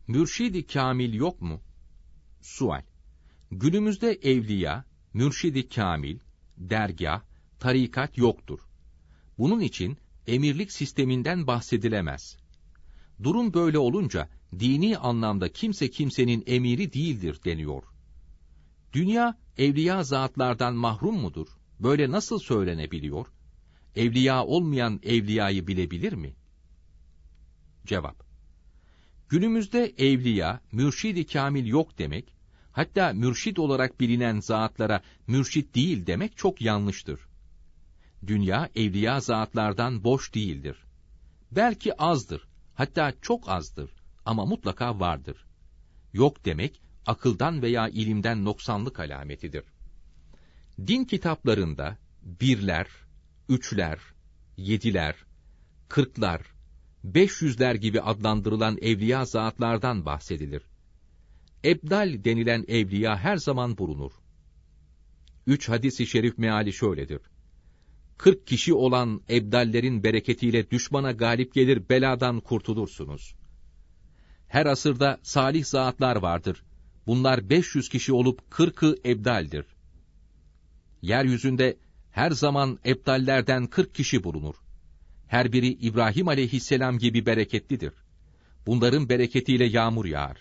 Mürşid-i kamil yok mu? Sual. Günümüzde evliya, mürşid-i kamil, dergâh, tarikat yoktur. Bunun için emirlik sisteminden bahsedilemez. Durum böyle olunca dini anlamda kimse kimsenin emiri değildir deniyor. Dünya evliya zatlardan mahrum mudur? Böyle nasıl söylenebiliyor? Evliya olmayan evliyayı bilebilir mi? Cevap. Günümüzde evliya, mürşid-i kamil yok demek, hatta mürşid olarak bilinen zatlara mürşid değil demek çok yanlıştır. Dünya evliya zatlardan boş değildir. Belki azdır, hatta çok azdır ama mutlaka vardır. Yok demek, akıldan veya ilimden noksanlık alametidir. Din kitaplarında birler, üçler, yediler, 40'lar, 500'ler gibi adlandırılan evliya zatlardan bahsedilir. Ebdal denilen evliya her zaman bulunur. 3 hadis-i şerif meali şöyledir. 40 kişi olan ebdallerin bereketiyle düşmana galip gelir, beladan kurtulursunuz. Her asırda salih zatlar vardır. Bunlar 500 kişi olup 40'ı ebdaldir. Yeryüzünde her zaman ebdallerden 40 kişi bulunur. Her biri İbrahim aleyhisselam gibi bereketlidir. Bunların bereketiyle yağmur yağar.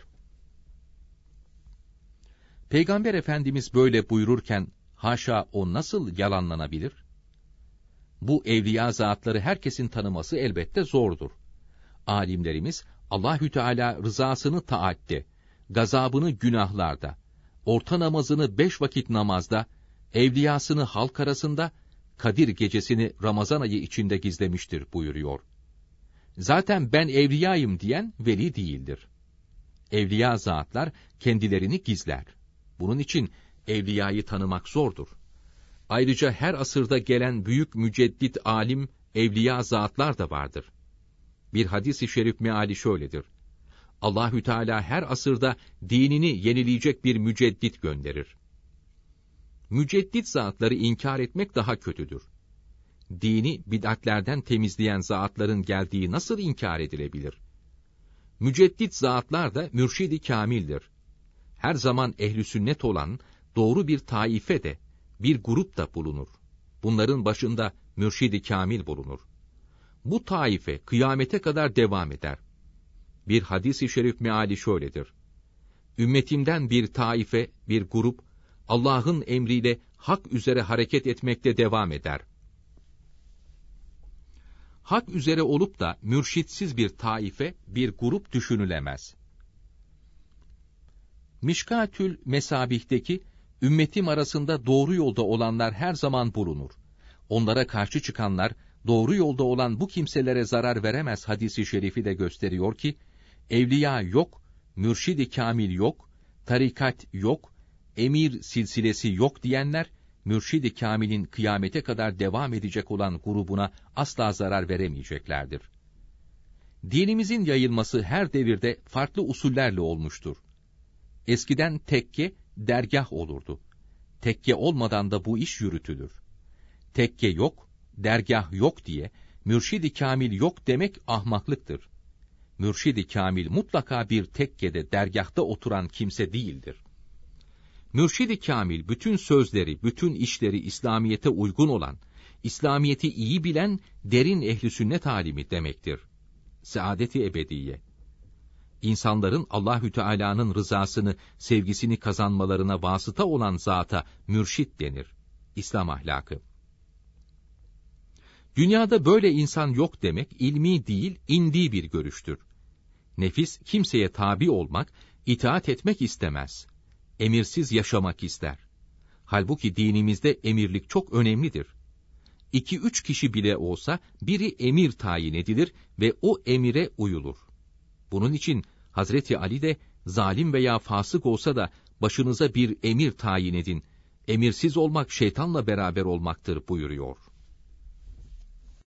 Peygamber Efendimiz böyle buyururken, haşa o nasıl yalanlanabilir? Bu evliya zatları herkesin tanıması elbette zordur. Alimlerimiz, Allahü Teala rızasını taatte, gazabını günahlarda, orta namazını 5 vakit namazda, evliyasını halk arasında, Kadir gecesini Ramazan ayı içinde gizlemiştir buyuruyor. Zaten ben evliyayım diyen veli değildir. Evliya zatlar kendilerini gizler. Bunun için evliyayı tanımak zordur. Ayrıca her asırda gelen büyük müceddit alim, evliya zatlar da vardır. Bir hadis-i şerif meali şöyledir. Allahü Teala her asırda dinini yenileyecek bir müceddit gönderir. Müceddit zatları inkar etmek daha kötüdür. Dini bid'atlerden temizleyen zatların geldiği nasıl inkar edilebilir? Müceddit zatlar da mürşid-i kamildir. Her zaman ehl-i sünnet olan doğru bir taife de, bir grup da bulunur. Bunların başında mürşid-i kamil bulunur. Bu taife kıyamete kadar devam eder. Bir hadis-i şerif meali şöyledir. Ümmetimden bir taife, bir grup, Allah'ın emriyle hak üzere hareket etmekte devam eder. Hak üzere olup da mürşitsiz bir taife, bir grup düşünülemez. Mişkatül Mesabih'teki, ümmetim arasında doğru yolda olanlar her zaman bulunur. Onlara karşı çıkanlar, doğru yolda olan bu kimselere zarar veremez hadisi şerifi de gösteriyor ki, evliya yok, mürşid-i kamil yok, tarikat yok, emir silsilesi yok diyenler, mürşid-i kamilin kıyamete kadar devam edecek olan grubuna asla zarar veremeyeceklerdir. Dinimizin yayılması her devirde farklı usullerle olmuştur. Eskiden tekke, dergâh olurdu. Tekke olmadan da bu iş yürütülür. Tekke yok, dergâh yok diye, mürşid-i kamil yok demek ahmaklıktır. Mürşid-i kamil mutlaka bir tekkede, dergâhta oturan kimse değildir. Mürşid-i kamil bütün sözleri, bütün işleri İslamiyete uygun olan, İslamiyeti iyi bilen derin ehl-i sünnet alimi demektir. Saadet-i ebediye. İnsanların Allahü Teala'nın rızasını, sevgisini kazanmalarına vasıta olan zata mürşid denir. İslam ahlakı. Dünyada böyle insan yok demek ilmi değil, indi bir görüştür. Nefis kimseye tabi olmak, itaat etmek istemez. Emirsiz yaşamak ister. Halbuki dinimizde emirlik çok önemlidir. 2-3 kişi bile olsa biri emir tayin edilir ve o emire uyulur. Bunun için Hazreti Ali de zalim veya fasık olsa da başınıza bir emir tayin edin. Emirsiz olmak şeytanla beraber olmaktır buyuruyor.